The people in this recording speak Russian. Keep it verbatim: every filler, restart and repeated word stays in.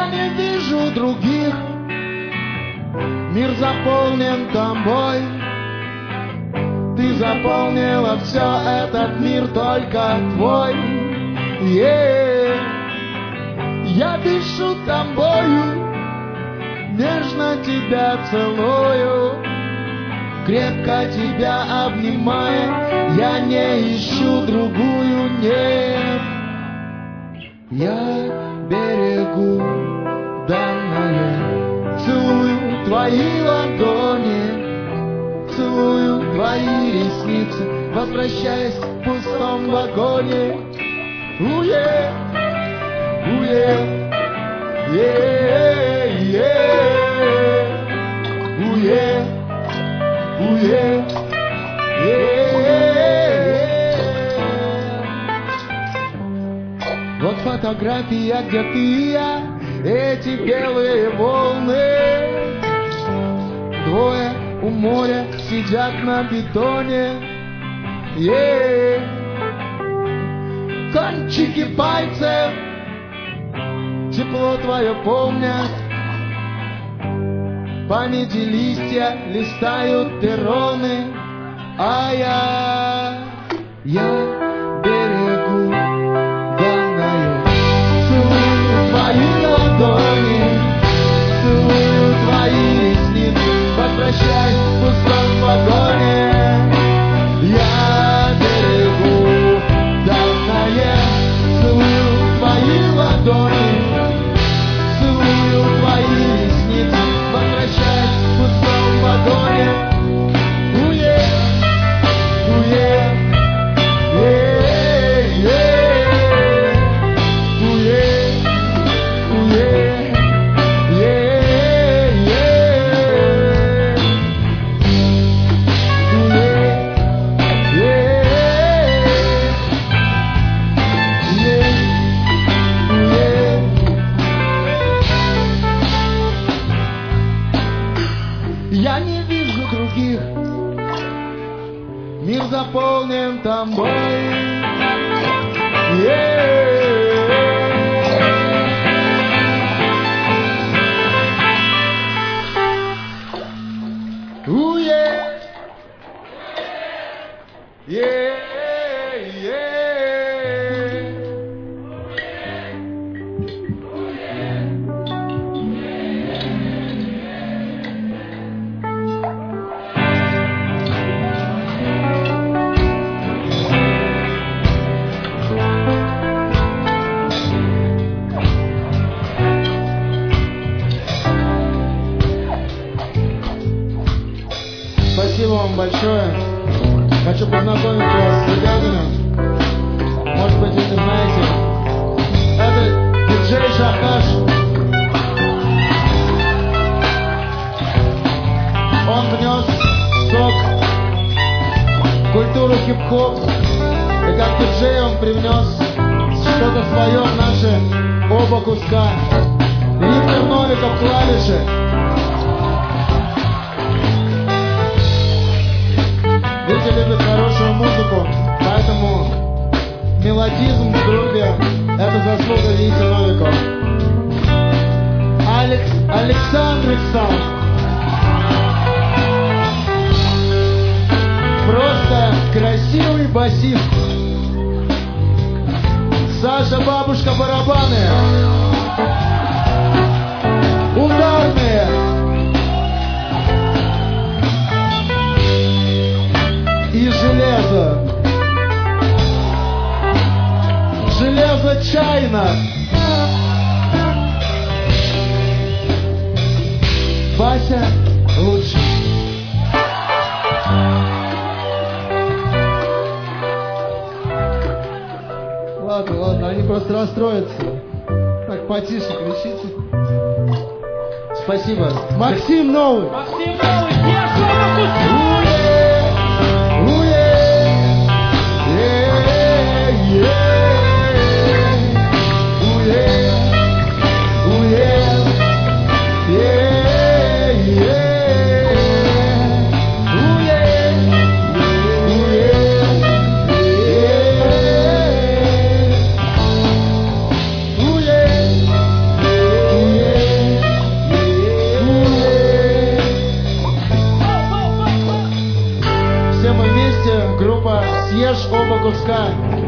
Я не вижу других, мир заполнен тобой. Ты заполнила все, этот мир только твой. Yeah. Я дышу тобою, нежно тебя целую, крепко тебя обнимая, я не ищу другую, нет. Я берегу данное, целую твои ладони, целую твои ресницы, возвращаясь в пустом вагоне. Уе, уе, е, е, уе, уе, е. Вот фотография, где ты и я, эти белые волны. Двое у моря сидят на бетоне. Yeah. Кончики пальцев тепло твое помнят. Памяти листья листают перроны, а я, я берегу данное. Целую твои ладони, целую твои ресницы, возвращаясь в пустом вагоне. Я берегу данное, целую твои ладони, целую твои ресницы, возвращаясь в пустом вагоне. Уе, уе, е, е, уе, уе, е, е, я не вижу других, мир заполнен тобой. Yeah. Ooh, yeah. Yeah, yeah. Спасибо вам большое. Хочу познакомить вас с ребятами. Может быть, вы не знаете. Это диджей Шахаш. Он внес сок, культуру хип-хоп. И как диджей он привнес что-то свое в наши оба куска. Виктор Новиков, клавиши. Люди любят хорошую музыку, поэтому мелодизм в группе — это заслуга Вити Новикова. Алекс Александрик сам. Просто красивый басист. Саша Бабушка барабаны. Ударные. И железо. Железо чайно. Вася лучше. Ладно, ладно, они просто расстроятся. Так, потише кричите. Спасибо. Максим Новый. Максим Новый, я что пускай.